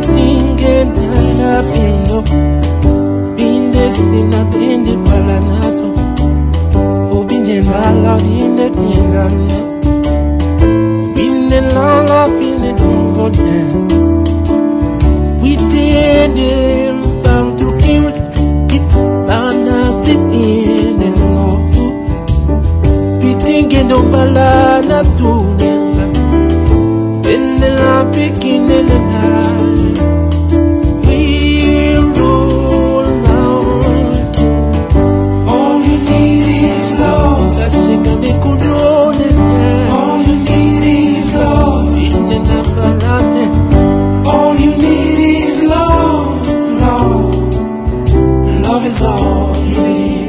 tingena la pindo bindestina bindi palanato o bindena la binde tingane bindena la binde tungote we did it about to kill it bana sit in and no bitingendo balana tunenga bindena bikinena All you need is love, love. Love is all you need.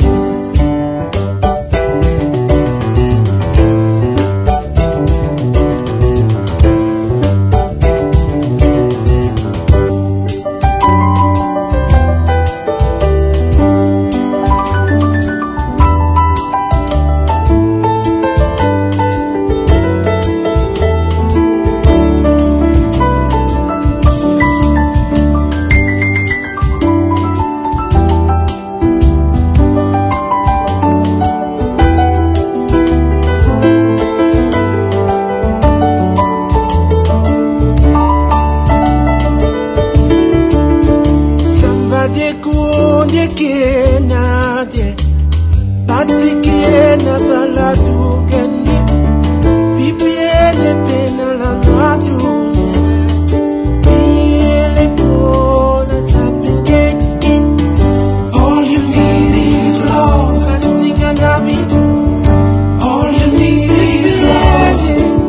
Patikiena baladu gani bibiele pena la madune biele pona sapenge. All you need is love. Fasinga nabi. All you need is love.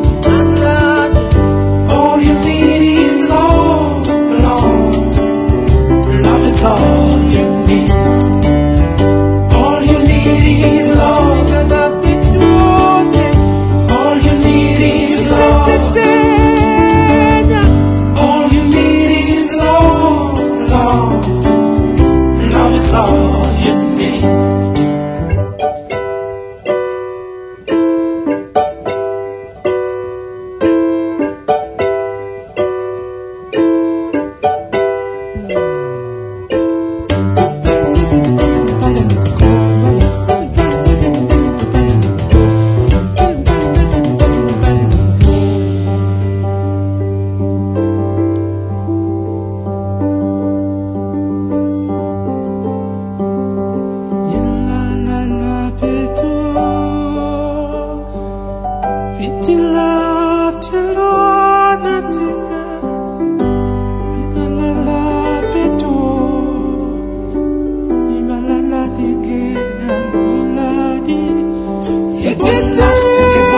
All you need is love, love. Love is all you need. All you need is love. All you need is love. All you need is love, love. Love is all you need. Fantastic.